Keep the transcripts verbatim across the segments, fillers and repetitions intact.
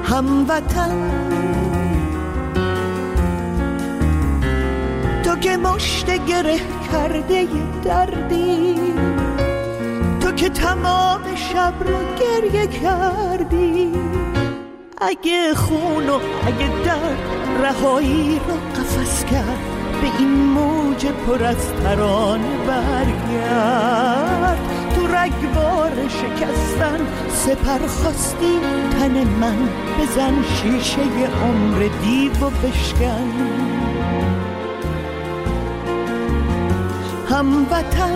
هموطن، تو که مشت گره کرده دردی، تو که تمام شب رو گریه کردی. اگه خون و اگه درد رهایی رو قفس کرد، به این موج پر از ترانه برگرد. تو رگبار شکستن سپر خواستی تن من، بزن شیشه عمر دیو و بشکن. هموطن،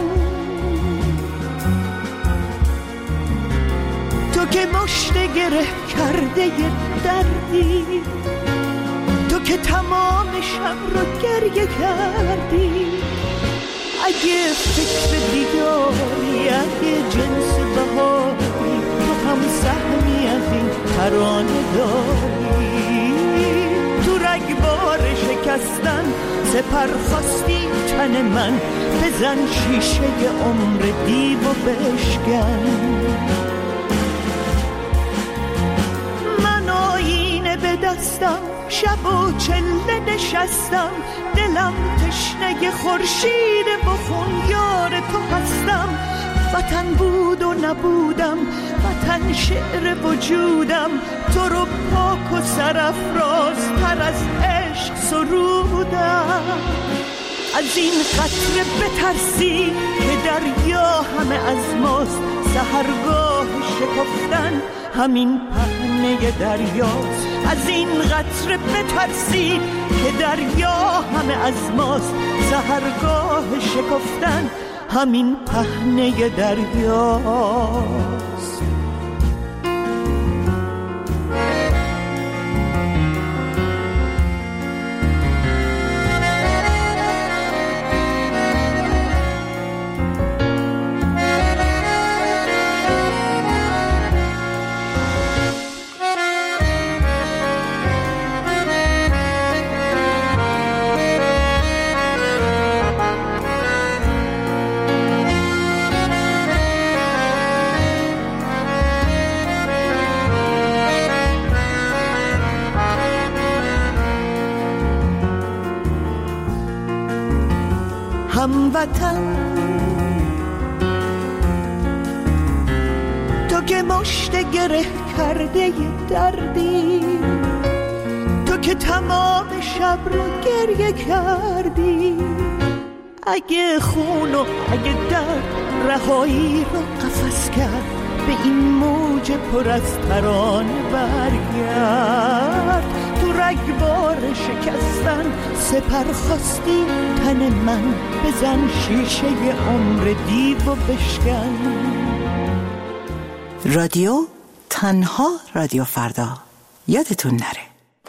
تو که مشت گره کرده دردی، تو که تمام شب رو گریه کردی. اگه فکر دیداری، اگه جنس بهاری، تو هم سهمی از این ترانه داری. تو رگبار شکستن سپر خواستی تن من، بزن شیشه عمر دیو و بشکن. من آینه به دستم، شب و چله نشستم، دلم تشنه خورشید بخون یار تو هستم. وطن بود و نبودم، وطن شعر وجودم، تو رو پاک و سرافراز تر از عشق سرودم. از این قطره بترسی که دریا همه از ماست، سحرگاه شکفتن همین پهنه دریاست. از این قطره بترسی که دریا همه از ماست، سحرگاه شکفتن همین پهنه دریاست. هموطن، تو که مشت گره کرده دردی، تو که تمام شب رو گریه کردی. اگه خون و اگه درد رهایی رو قفس کرد، به این موج پر از ترانه برگرد. تو رگبار شکستن سپر خواستی تن من، بزن شیشه عمر دیو و بشکن. رادیو تنها رادیو فردا، یادتون نره.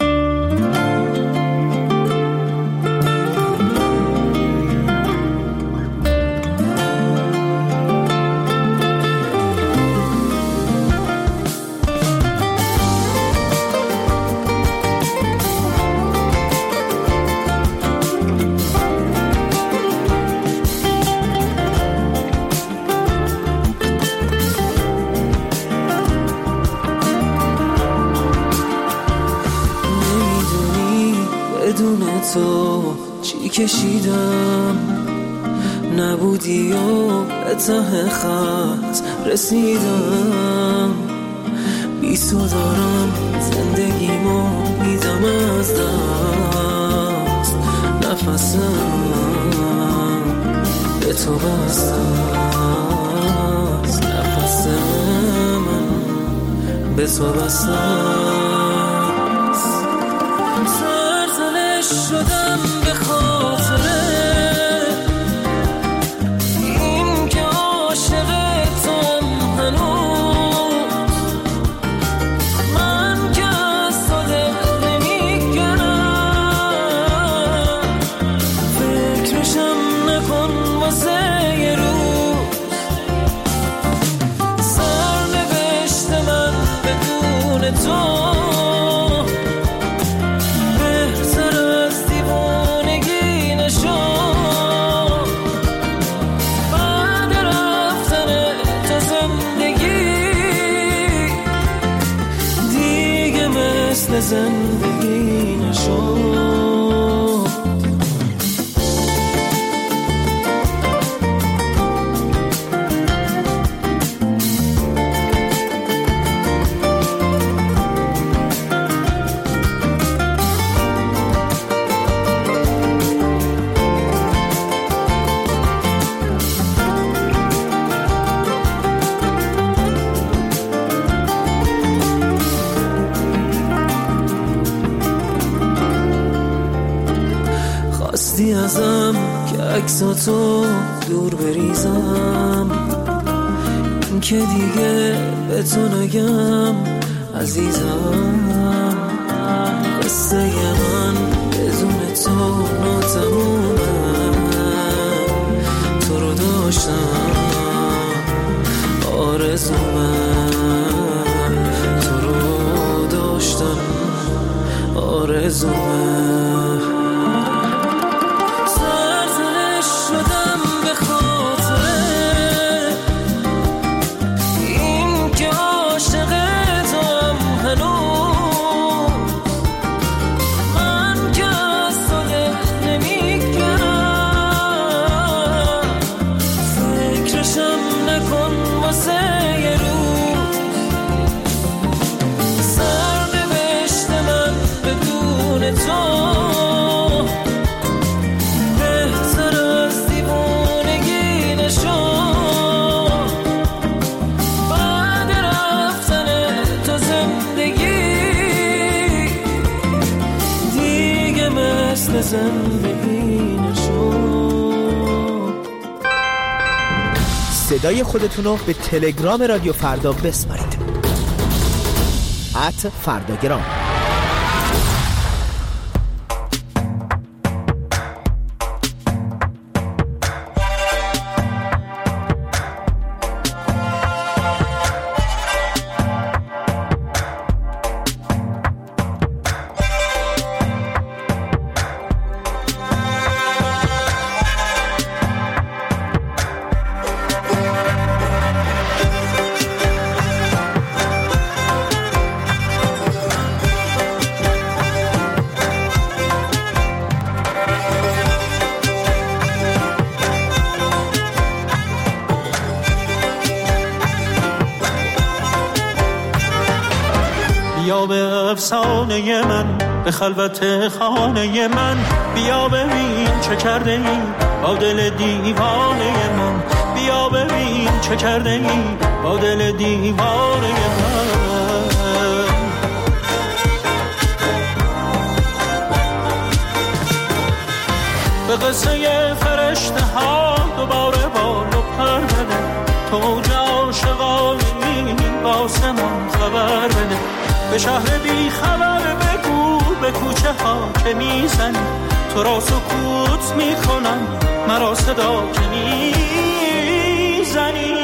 بدون تو چی کشیدم، نبودی و به ته خط رسیدم. بی تو دارم زندگیمو میدم از دست، نفسم به تو بسته است، نفسم به تو بسته است. سرزنش شدم به خاطره این که عاشق توام هنوز، من که از تو دل نمیگرم، فکرشم نکن واسه یه روز. سرنوشت من بدون تو دیگه دیگه مثل زندگی نشد. خواستی ازم که عکساتو دور بریزم، این که دیگه به تو نگم عزیزم. قصه من بدون تو ناتمومه، تو رو داشتم آرزومه، تو رو داشتم آرزومه. صدای خودتون رو به تلگرام رادیو فردا بسپارید. ات فرداگرام. بیا به افسانه من، به خلوت خانه من، بیا ببین چه کرده ای با دل دیوانه من، بیا ببین چه کرده ای با دل دیوانه من. به قصه فرشته ها دوباره بال و پر بده، تو عاشقانی واسه من خبر بده. به شهر بی خبر بگو به کوچه ها که میزنی، تو را سکوت میکنم مرا صدا که میزنی.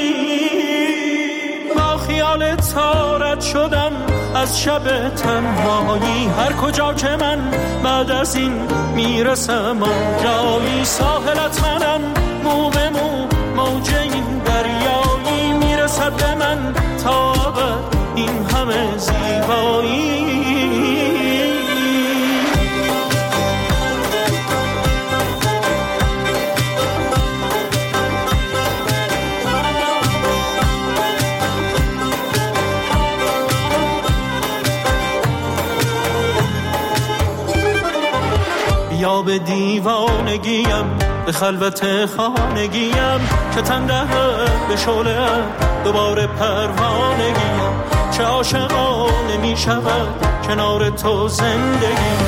با خیال تارت شدم از شب تنهایی، هر کجا که من بعد از این میرسم آنجایی. ساحلت منم مو به مو، موج این دریایی میرسد به من تا ابد این همه زیبایی. بیا به دیوانگیم، به خلوت خانگیم، که تن دهد به شعله دوباره پروانگیم. چه عاشقانه می شود کنار تو زندگیم.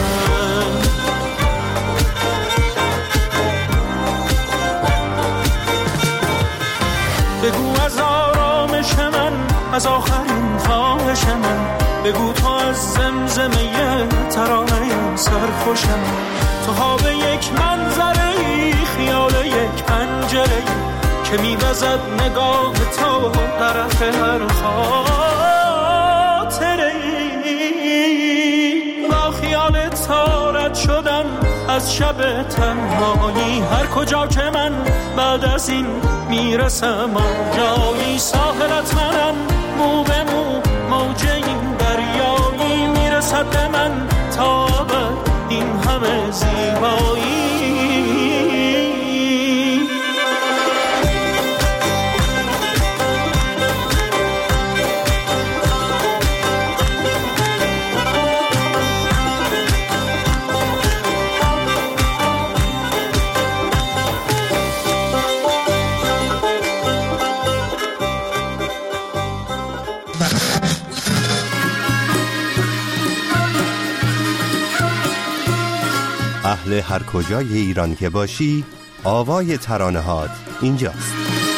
بگو از آرامش من، از آخرین خواهش من، بگو تو از زمزمه ترانه سرخوشم. تو ها به یک منظره، خیال یک پنجره که می‌وزد نگاه تو طرف هر خاطره. با خیال تارت شدم از شب تنهایی، هر کجا که من بعد از این میرسم آنجایی. ساحلت منم مو به مو، موج این دریایی صد من تا ابد این همه زیبایی. اهل هر کجای ایران که باشی، آوای ترانه‌هات اینجاست.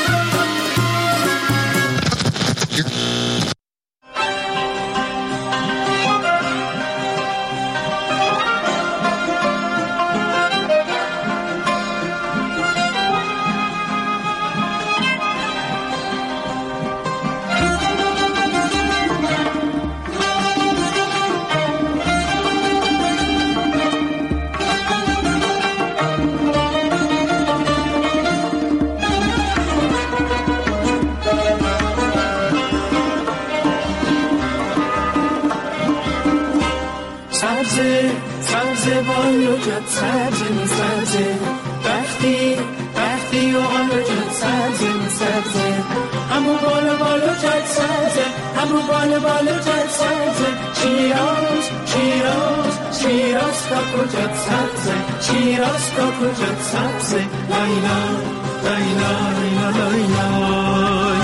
سبزه سبزه بالو جد سبزه می سبزه وقتی وقتی و بالو جد سبزه می سبزه همو بالو بالو جد سبزه همو بالو بالو جد سبزه شیراز شیراز شیراز کاکو جد سبزه شیراز کاکو جد سبزه لایلا لایلا لایلا لایلا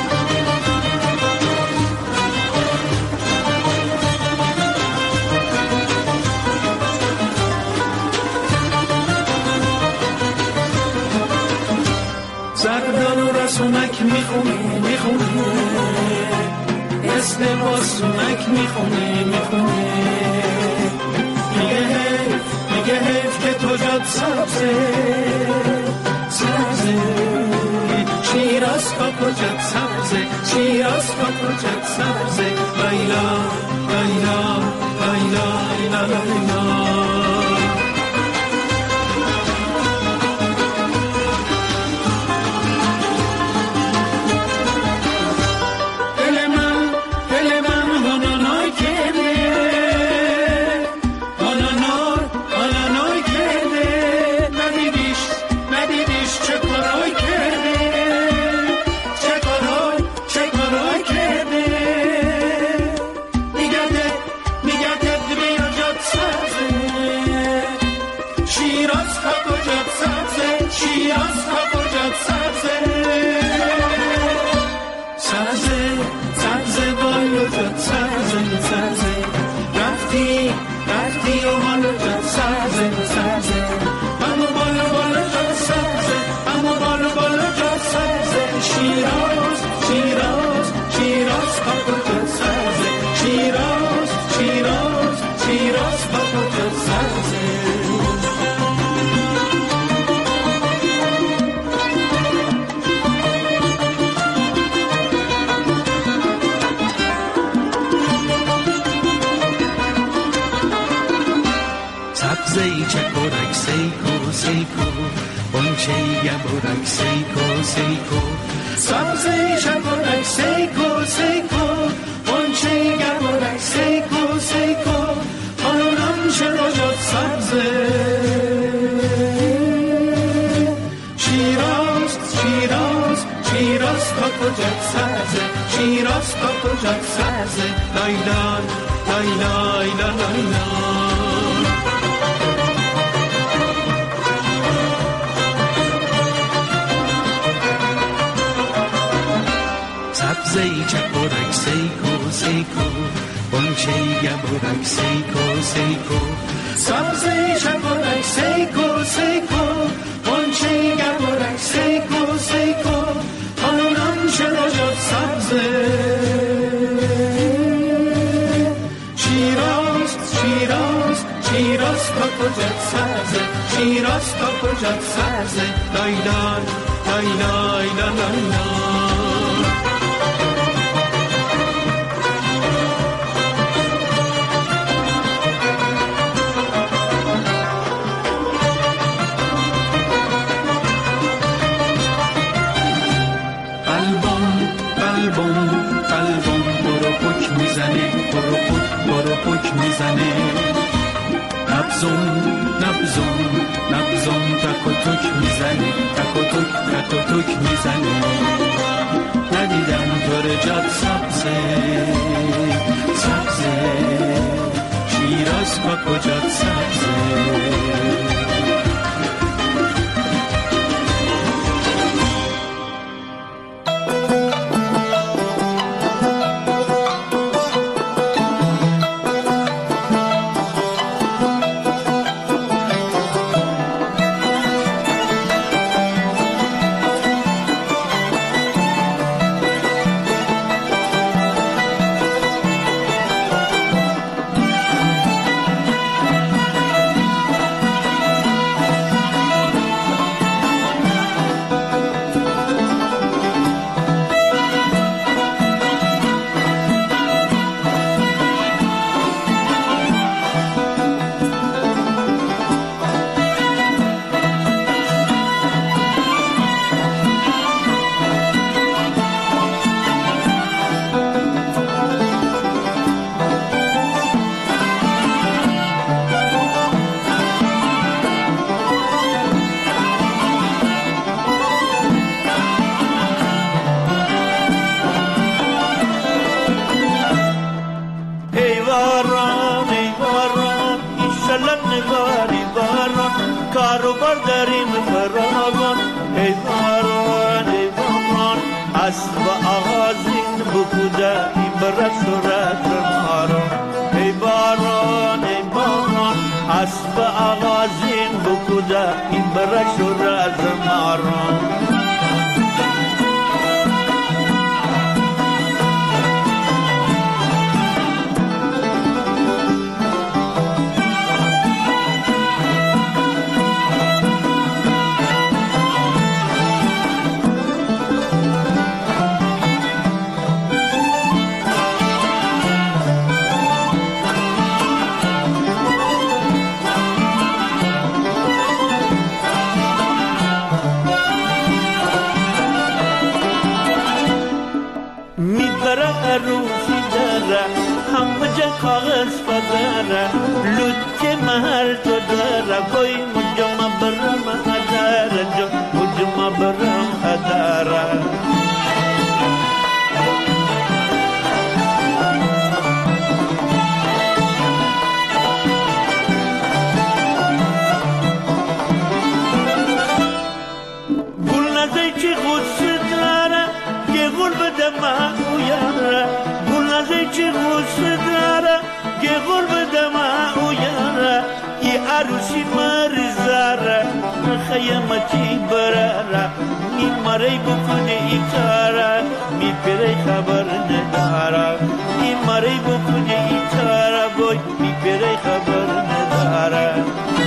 زردان و رسونک میخونه میخونه اسم باسونک میخونه میخونه میگه حیف میگه حیف که تو جد سبزه سبزه شیراز کاکو جد سبزه شیراز کاکو جد سبزه لایلا لایلا لایلا لایلا لایلا سبزه‌ای چکورک سیکو سیکو بونچه‌ای گبورک سیکو سیکو سبزه‌ای چکورک سیکو سیکو بونچه‌ای گبورک سیکو سیکو آنم چرا جد سبزه شیراز شیراز شیراز کاکو جد سبزه شیراز کاکو جد سبزه لایلا لایلا لایلا لایلا سبزه‌ای چکورک سیکو سیکو بونچه‌ای گبورک سیکو سیکو سبزه‌ای چکورک سیکو سیکو بونچه‌ای گبورک سیکو سیکو آنم چرا جد سبزه شیراز شیراز شیراز کاکو جد سبزه شیراز کاکو جد سبزه لایلا لایلا لایلا لایلا قلبم قلبم برو پک میزنه برو پک برو پک میزنه. نبزم نبزم نبزم تک و تک میزنه، تک و تک تک و تک میزنه. ندیدم دور جاد سبزه سبزه، شیراز با کجات سبزه. عروسی مرزاره خیمتی براره میماری بکنه ای کاره میپره خبر نداره میماری بکنه ای کاره بای میپره خبر نداره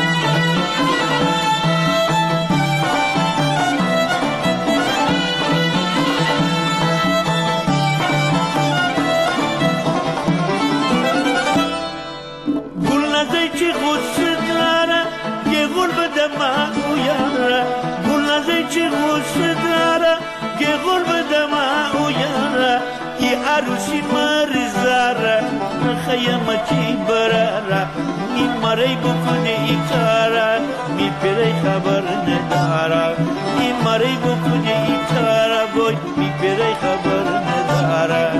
عروسی مرزاره خیمتی براره میماری بکنه ای کاره میپره خبر نداره میماری بکنه ای کاره بای میپره خبر نداره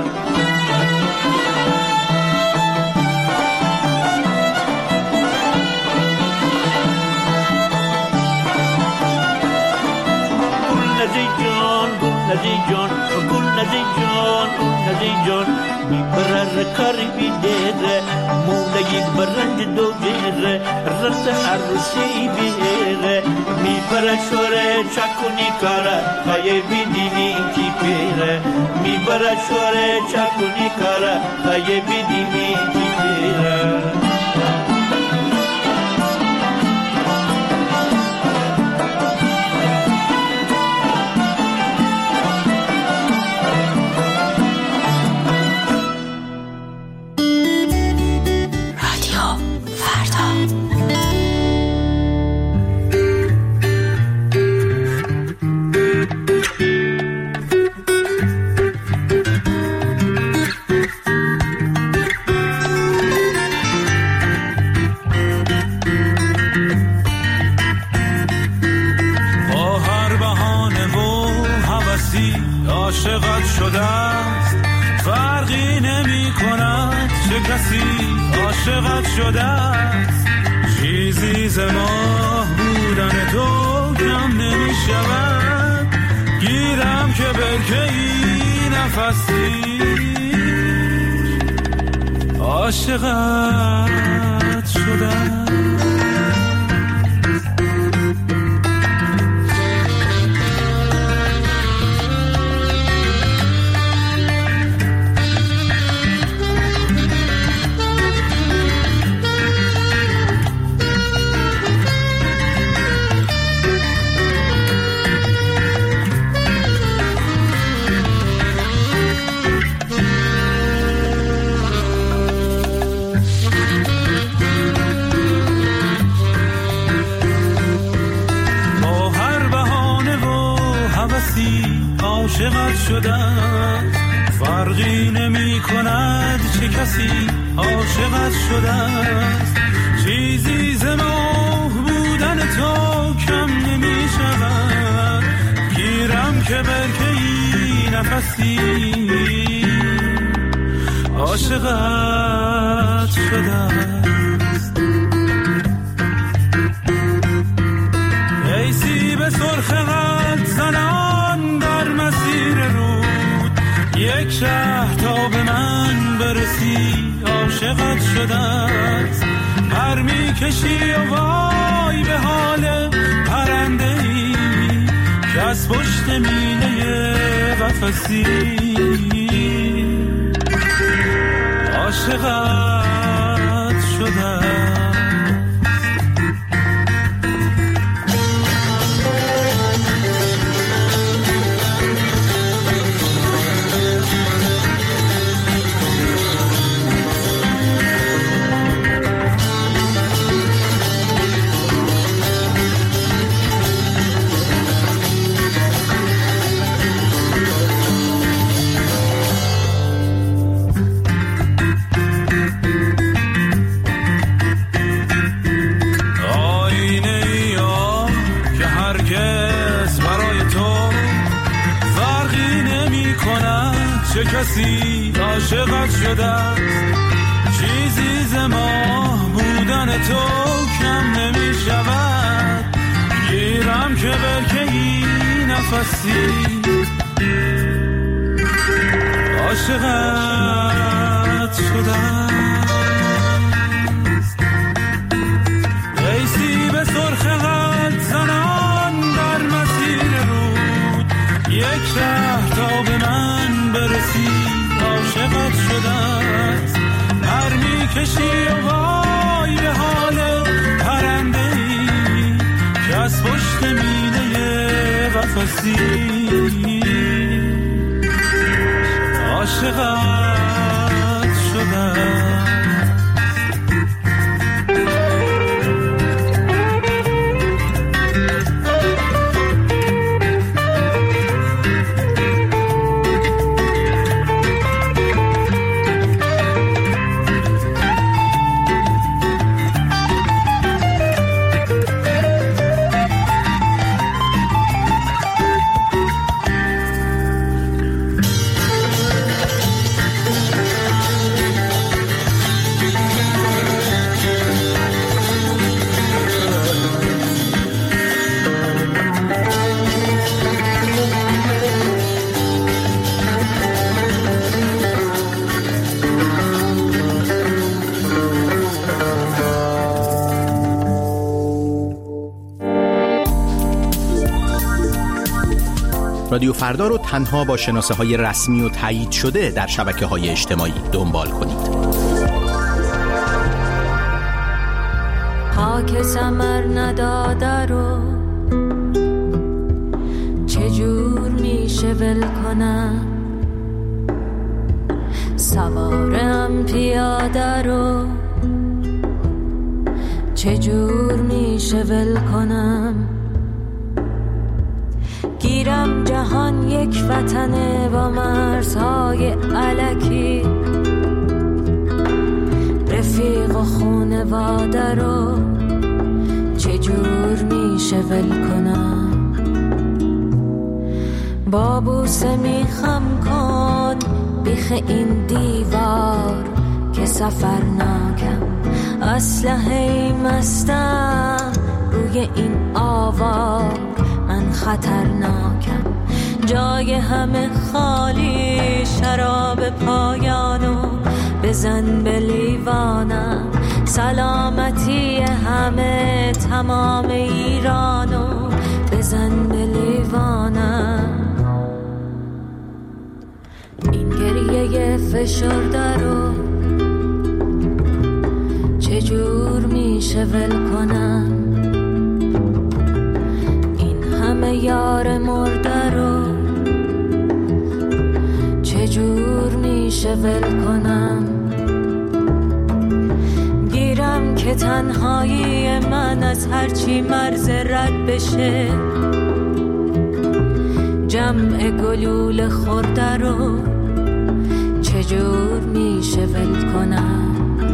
نزی جان گل نزی جان گل نزی جان گل نزی جان میبرر کاری بیدره مولگی برند دو گره رفت عروسی بیره میبرر شوره چکونی کاره خیه بیدینی کی پیره میبرر شوره چکونی کاره خیه بیدینی کی پیره عاشقت شده است. چیزی ز ماه بودن تو کم نمی شود. گیرم که برکه ای نفسی عاشقت شده است. عاشقت شدم فرقی نمی کند چه کسی عاشقت شده است. چیزی ز ماه بودن تو کم نمی شود. گیرم که برکه ای نفسی عاشقت شده است. ای سیب سرخ قد زنان در مسیر رود، یک شهر تا به من برسی عاشقت شده است. پر می کشی و وای به حال پرنده ای که از پشت مینه قفسی عاشقت شده است. چه کسی عاشقت شده است. چیزی ز ماه بودن تو کم نمی شود. گیرم که برکه ای نفسی عاشقت شده است. ای سیب سرخ قد زنان در مسیر رود، یک شهر تا به من برسی عاشقت شده است. پر می کشی و وای به حال پرنده ای که از پشت مینه قفسی عاشقت شده است. رادیو فردا رو تنها با شناسه های رسمی و تایید شده در شبکه های اجتماعی دنبال کنید. خاک ثمر نداده رو چجور میشه ول کنم، سوارم پیاده رو چجور میشه ول کنم. گیرم جهان یک وطنه با مرزهای الکی، رفیق و خونواده رو چجور میشه ول کنم. با بوسه میخم کن بیخ این دیوار که سفر ناکم، اسلحه مستم روی این آوا، من خطرناکم. جای همه خالی، شراب پایانو بزن به لیوانم. سلامتی همه تمام ایرانو بزن به لیوانم. این گریه فشرده رو چجور میشه ول کنم؟ این همه یار مرده رو چجور میشه ول کنم؟ گیرم که تنهایی من از هرچی مرز رد بشه، جمع گلول خورده رو چجور میشه ول کنم؟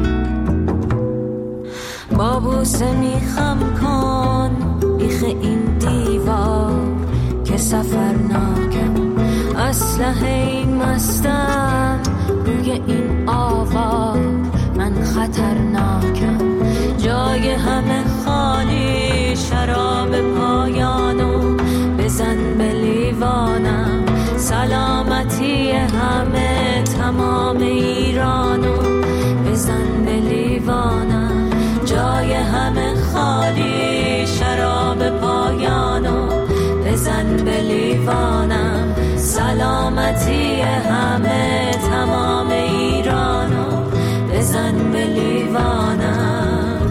بابوسه میخم کن بیخ این دیوار که سفرناکم. اسلحه مستم روی این آوار، من خطرناکم. جای همه خالی، شراب پایانو بزن به لیوانم. سلامتی همه تمام ایرانو بزن به لیوانم. جای همه خالی، شراب پایانو بزن به لیوانم. سلامتی همه تمام ایرانو بزن به لیوانم.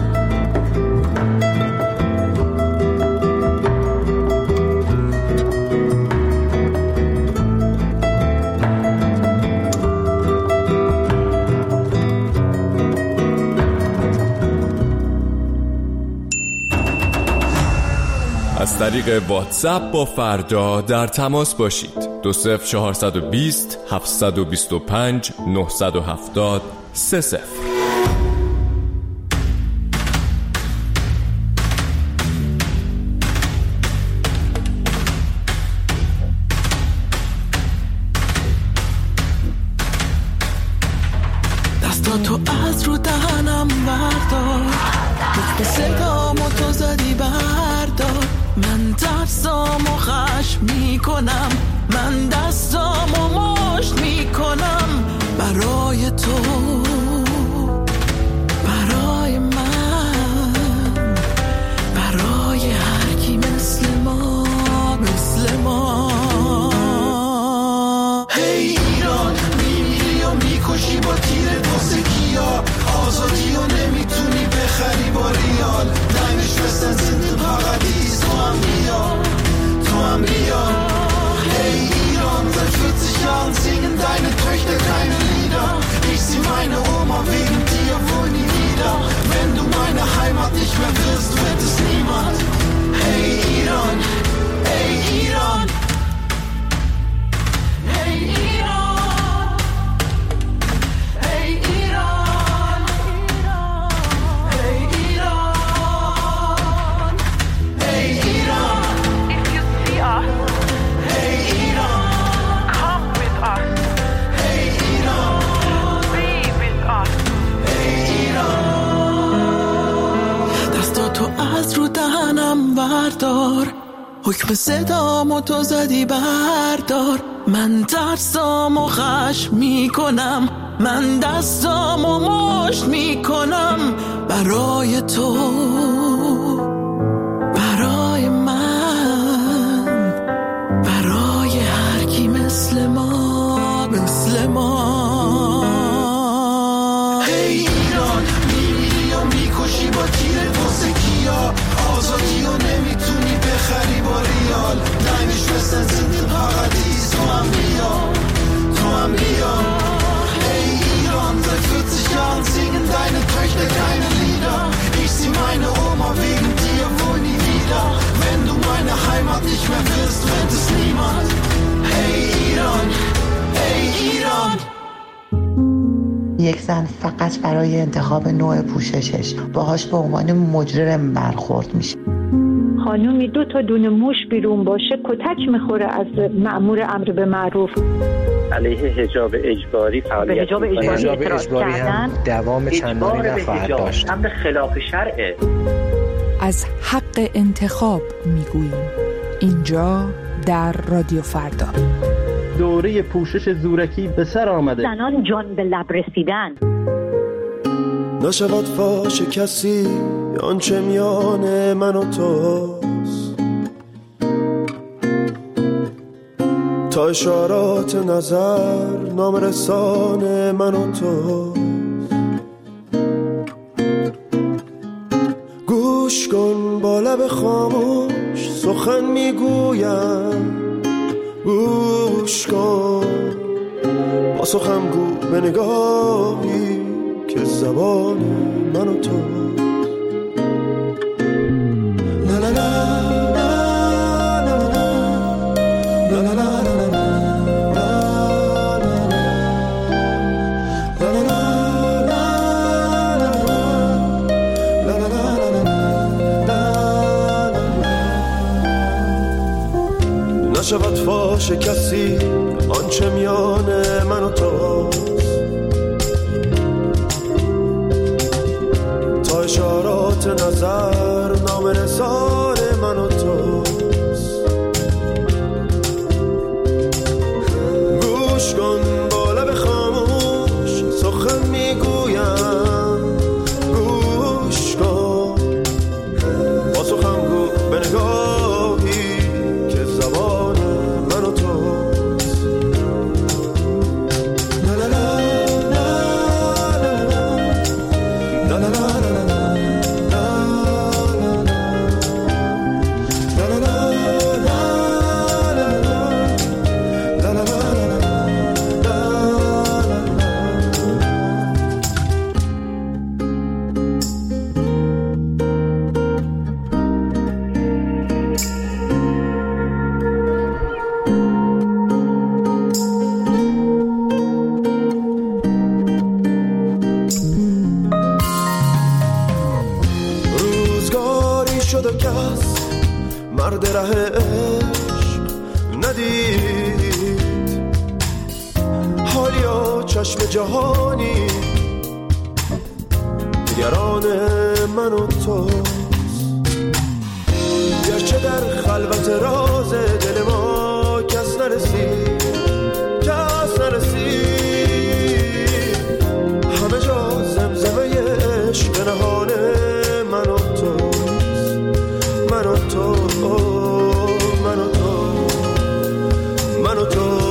از طریق واتساپ با فردا در تماس باشید. دو صفر چهارصد و بیست هفتصد و بیست و پنج نهصد و هفتاد سه صفر. دستاتو از رو دهنم بردار، به صدامو تو زدی بردار. من دستامو خشم میکنم، من دستامو مشت میکنم برای تو، برای من، برای هر کی مثل ما، مثل ما. هی ایران، میمیری و میکشی با تیر واسه کیا. آزادی و نمیتونی بخری با ریال. Deine Schwestern sind im Paradies. تو هم بیا، تو هم بیا. Hey Iran, seit vierzig Jahren singen deine Töchter keine Lieder. Ich sieh meine Oma wegen dir wohl nie wieder. Wenn du meine Heimat nicht mehr wirst, wird es niemand. Hey Iran, hey Iran. Hey Iran, hey Iran. Hey Iran, hey Iran. If you see us, hey Iran, come with us. Hey Iran, be with us. Hey Iran. دستاتو از رو دهنم بردار، حکم صدامو تو زدی بردار. من ترسامو خشم میکنم، من دستامو مشت میکنم برای تو، برای من، برای هر کی مثل ما، مثل ما. هی ایران، میمیری و میکشی با تیر واسه کیا. آزادی و نمیتونی بخری با ریال. Deine Schwestern sind im Paradies. تو هم بیا، تو هم بیا. Hey Iran, seit vierzig Jahren singen deine Töchter keine Lieder. Ich sieh meine Oma wegen dir wohl nie wieder. Wenn du meine Heimat nicht mehr wirst, wird es niemand. Hey Iran, hey Iran. یک زن فقط برای انتخاب نوع پوششش باهاش به عنوان مجرم برخورد میشه. خانومی دو تا دونه موش بیرون باشه کتک میخوره از مأمور امر به معروف. علیه حجاب اجباری فعالیت به حجاب اجباری اعتراض کردن، دوام چندانی نخواهد داشت. امر خلاف شرعه. از حق انتخاب میگوییم اینجا در رادیو فردا. دوره پوشش زورکی به سر آمده. زنان جان به لب رسیدن. نشود فاش کسی آنچه میان من و توست، تا اشارات نظر نامرسان من و توست. گوش کن با لب خاموش سخن میگویم، گوش کن با سخن گو به نگاهی که زبان من و تو. لا لا لا نشود فاش کسی آنچه میان من و توست، تا اشارات نظر نامرسان من و توست. گوش کن با لب خاموش سخن میگویم، گوش کن با سخن گو به نگاهی که زبان من و توست. لا لا لا لا لا لا شد کس مرد ره عشق ندید، حالیا چشم جهانی نگران من و توست. گرچه در خلوت راز دل ما کس نرسید، کس نرسید، همه جا زمزمه عشق نهان من و توست، من و تو، من و تو، من و تو.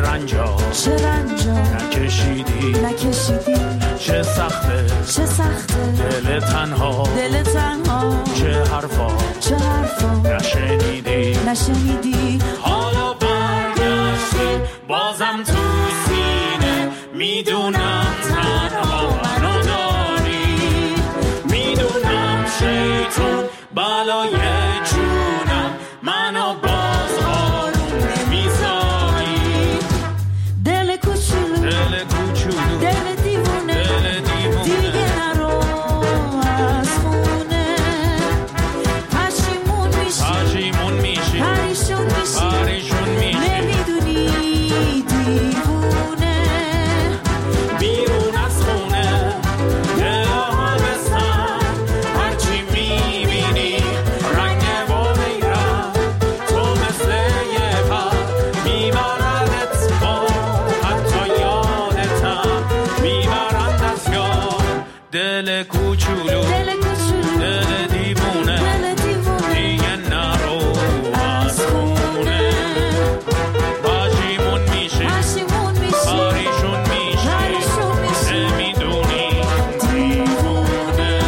رنجا چه رنجا نکشیدی نکشیدی چه سخته چه سخته دل تنها دل تنها چه حرفا چه حرفا نشنیدی نشنیدی حالا برگشتی بازم تو سینه میدونم تنها منو داری میدونم شیطون بالای جونم منو باز آروم نمیذاری دل کوچولو دل کوچولو دل دیوونه دل دیوونه دیگه نرو از خونه پشیمون میشی پشیمون میشی پریشون میشی پریشون میشی نمیدونی دیوونه بیرون از خونه دل آهستن هرچی میبینی رنگ و بیرم تو مثل یه پر میبردت با حتی یادتم میبرند از یاد دل کوچولو دل کوچولو دل دیوونه دل دیوونه دیگه نرو از خونه پشیمون میشی پشیمون میشی پریشون میشی پریشون میشی نمیدونی دیوونه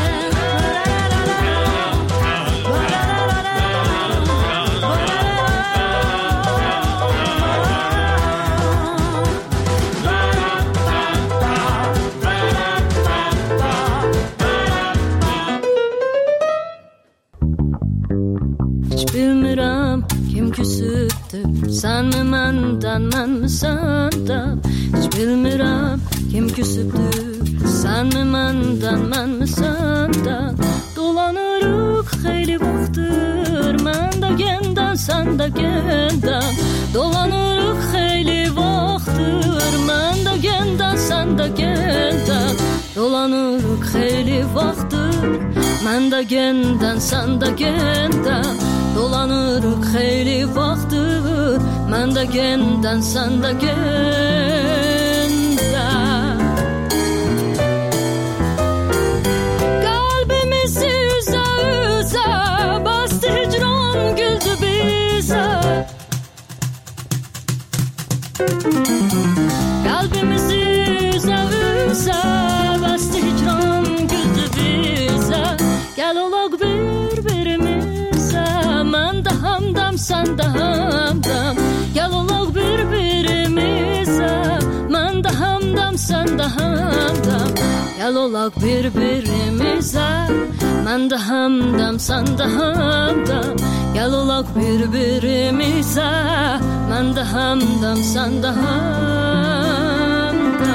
Hiç bilmirəm kim küsübdür Sen mi məndən, mən mi səndən Hiç bilmirəm kim küsübdür Sen mi məndən, mən mi səndən Dolanırıq xeyli vaxtdır Mən də gəndən, sən də gəndən Dolanırıq xeyli vaxtdır Mən də gəndən, sən də gəndən Dolanırıq xeyli vaxtdır Mən də gəndən, sən də gəndən Dolanırıq xeyli vaxtdır Mən də gəndən, sən də gəndən Qalbimizi üzə üzə Bastı hicran güldü bizə Qalbimizi üzə üzə Bastı hicran güldü bizə Gəl olaq bir-birimizə Mən də hamdam, sən də hamdam Gəl olaq bir-birimizə Mən də hamdam, sən də hamdam Gəl olaq bir-birimizə Mən də hamdam, sən də hamdam Gəl olaq bir-birimizə Mən də hamdam, sən də hamdam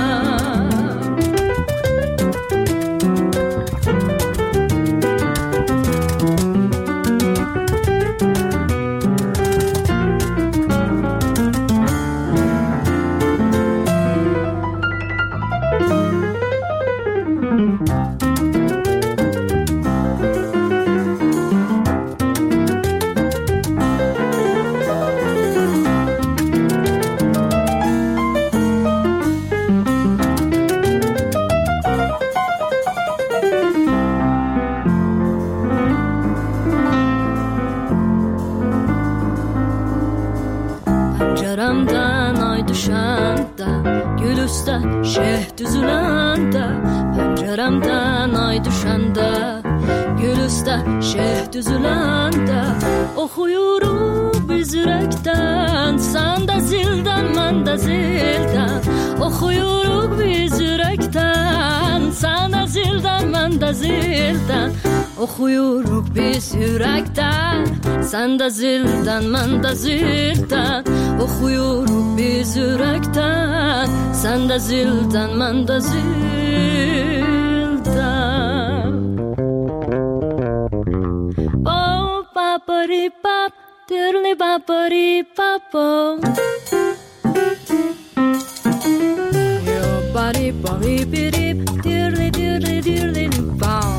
Pəncərəmdən ay düşəndə Gül üstə şeh düzüləndə Pəncərəmdən ay düşəndə Gül üstə şeh düzüləndə Oxuyuruq biz ürəkdən Sən də zildən, mən də zildən Oxuyuruq biz ürəkdən Sən də zildən, mən də zildən Oxuyuruq biz ürəkdən Sən də zildən, mən də zildən Oxuyuruq biz ürəkdən Sən də zildən, mən də zildən Bop, bapari, bap Dirli, bapari, papo Yo, bari, bari, birip Dirli, dirli, dirli, bop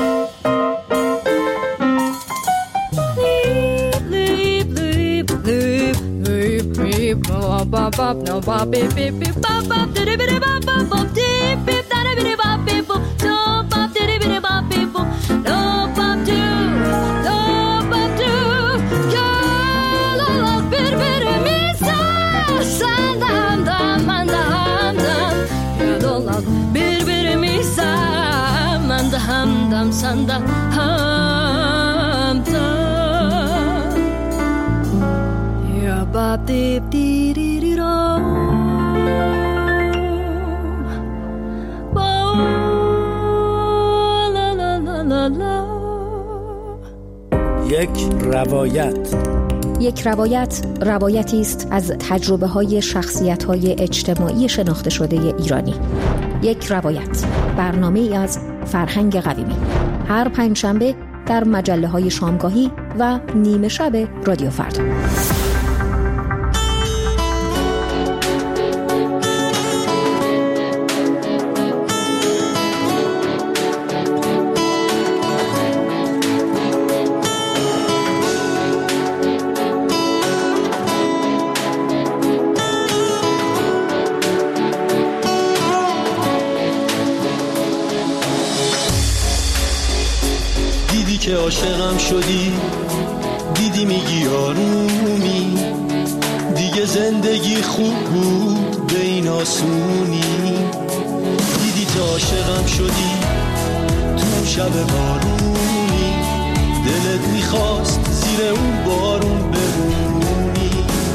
Bop bop no bop beep beep beep bop bop diddy biddy bop bop bop deep beep daddy biddy bop beep boop no bop diddy biddy bop beep boop no bop do no bop do gel olak birbirimize sen de sanda hamta ya bab dip di di di ro ba la la la la la. یک روایت. یک روایت روایتی است از تجربه های شخصیت های اجتماعی شناخته شده ایرانی. یک روایت، برنامه ای از فرهنگ قویمی، هر پنجشنبه در مجله های شامگاهی و نیمه شب رادیو فردا. که عاشقم شدی، دیدی میگی آرومی، دیگه زندگی خوب بود به این آسونی. دیدی که عاشقم شدی تو شب بارونی، دلت میخواست زیر اون بارون بمونی.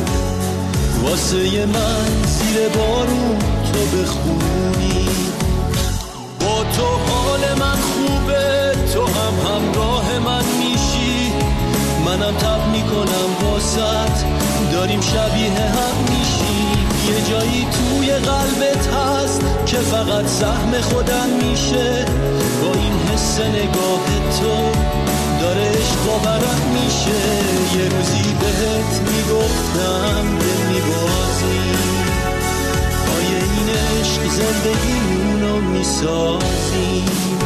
واسه من زیر بارون تو بخونی. با تو حال من خوبه، تو هم همراه من میشی، منم تب میکنم واسط، داریم شبیه هم میشی. یه جایی توی قلبت هست که فقط سهم خودم میشه، با این حس نگاه تو داره عشق باورم میشه. یه روزی بهت میگفتم دل میبازی، آیه این عشق زندگیمونو میسازی.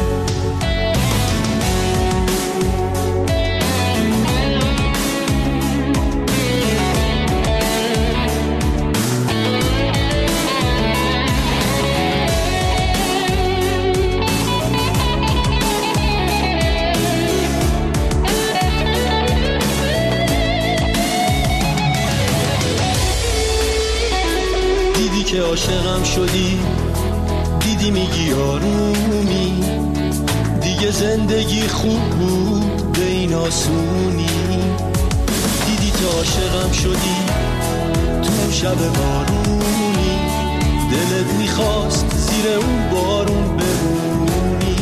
که عاشقم شدی، دیدی میگی آرومی، دیگه زندگی خوب بود به این آسونی. دیدی که عاشقم شدی تو شب بارونی، دلت میخواست زیر اون بارون بمونی.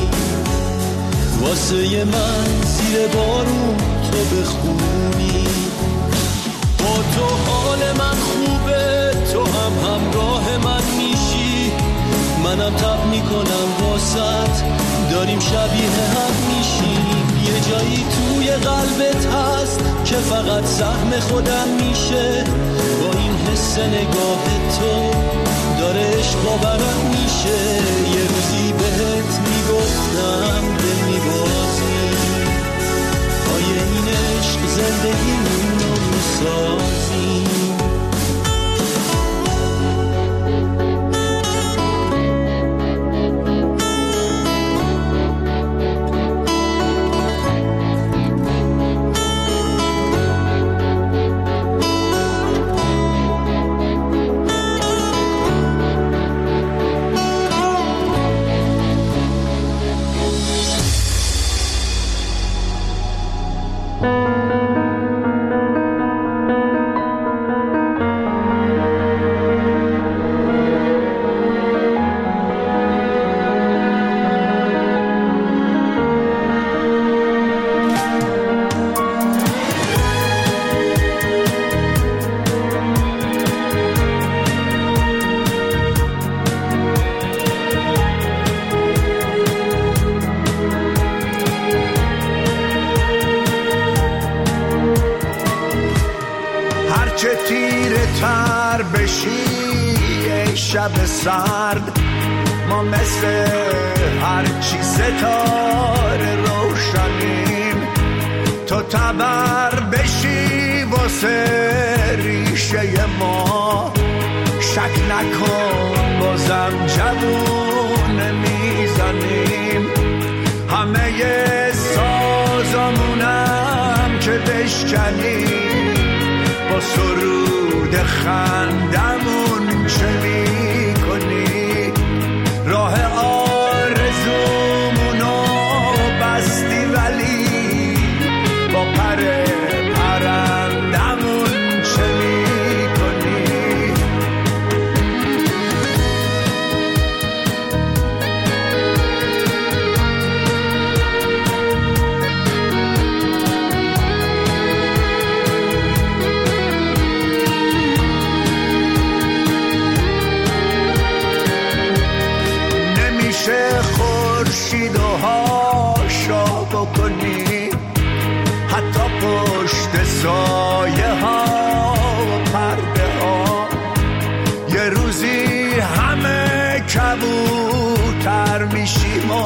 واسه من زیر بارون تو بخونی. با تو حال من خوبه، تو هم همراه من میشی، منم تب میکنم واسط، داریم شبیه هم میشیم. یه جایی توی قلبت هست که فقط سهم خودم میشه، با این حس نگاه تو داره عشق باورم میشه. یه روزی بهت میگفتم دل میبازی، آیه این عشق زندگیمونو میسازی. شب سرد ما مثل هرچی ستاره روشنیم، تو تبر بشی واسه ریشه ما، شک نکن بازم جوون میزنیم. همه سازمونم که بشکنیم، با سرود خندمون چه میکنی؟ راه آرزومونو بس یه روزی همه کبوتر میشیم و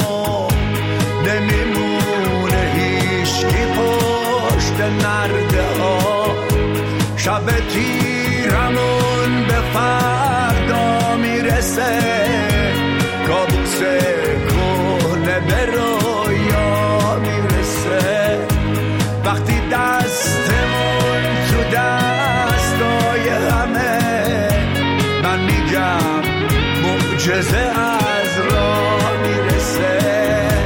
نمیمونه هیچکی پشت نرده ها. شب تیرمون به فردا میرسه، کابوس کهنه به رویا میرسه. وقتی دستمون تو دستای همه، من میگم معجزه از راه میرسه.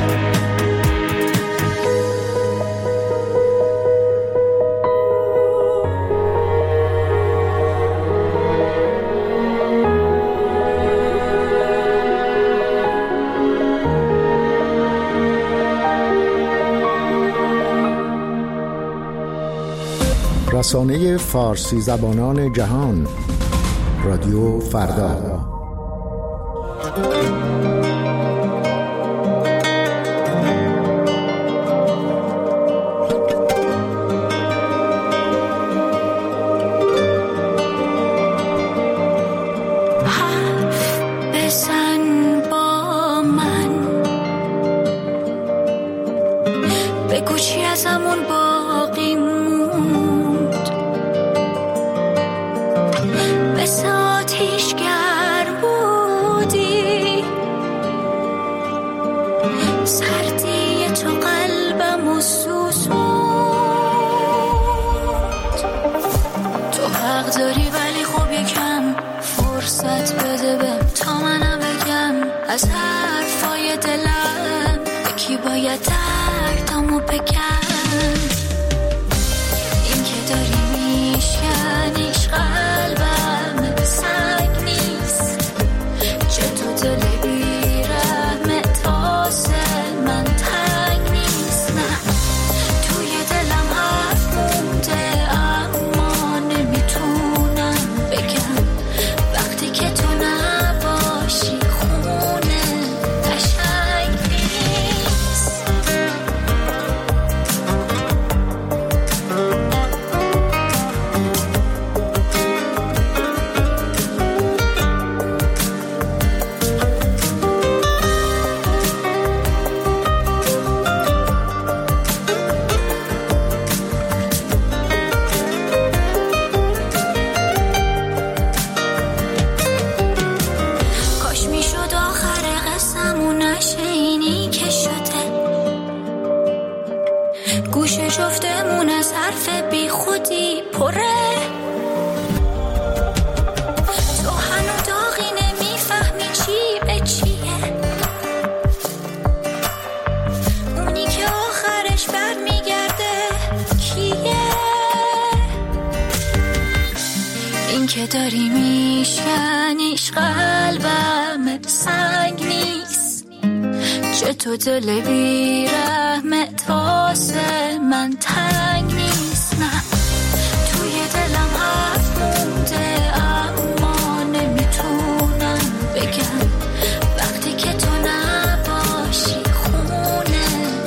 رسانه فارسی زبانان جهان، رادیو فردا. داری میشکنیش قلبم سنگ نیست، چطور دل بی رحمت واسه من تنگ نیست. نه توی دلم حرف مونده اما نمیتونم بگم، وقتی که تو نباشی خونه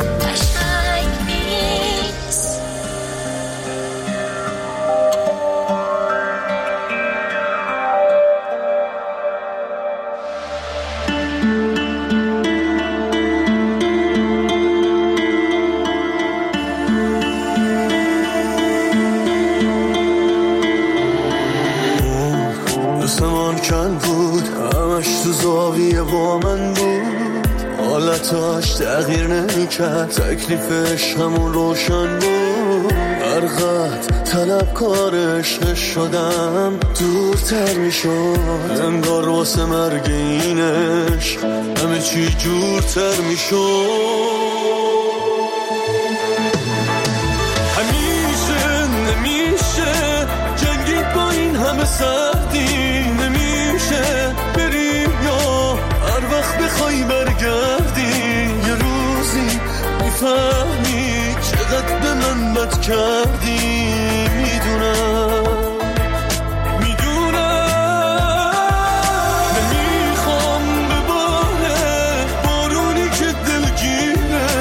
قشنگ نیست. کن بود همش تو زاویه با من بود، حالتاش تغییر نمی کرد، تکلیفش همون روشن بود. هر قد طلبکار عشق شدم دورتر می شد، انگار واسه مرگ این عشق همه چی جورتر می شد. همیشه نمیشه جنگید با این همه سردی، نمیشه بریم یا هر وقت بخوای برگردی، یه روزی میفهمی چقدر به من بد کردی. میدونم میدونم نمیخوام به باره بارونی که دلگیره،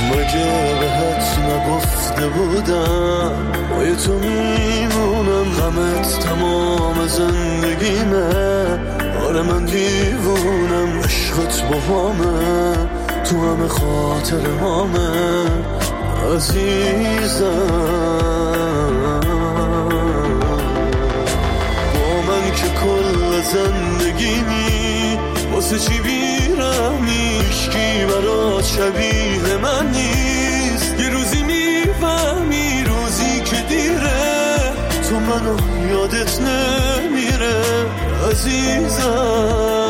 مگه بهت نگفته بودم پای تو میمونم، غمت تمام زندگیمه. آره من دیوونم، عشقت با همه، تو همه خاطر همه عزیزم. با من که کل زندگیمی، واسه چی بیرمی؟ عشقی برات شبیه من نیست. یه روزی میفهمی، روزی که دیره، تو منو یادت نمیره عزیزم.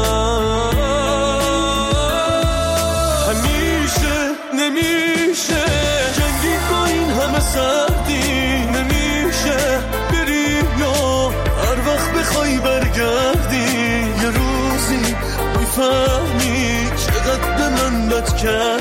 همیشه نمیشه جنگی با این همه سردی، نمیشه بری یا هر وقت بخوای برگردی. یه روزی میفهمی چقدر به من بد کرد.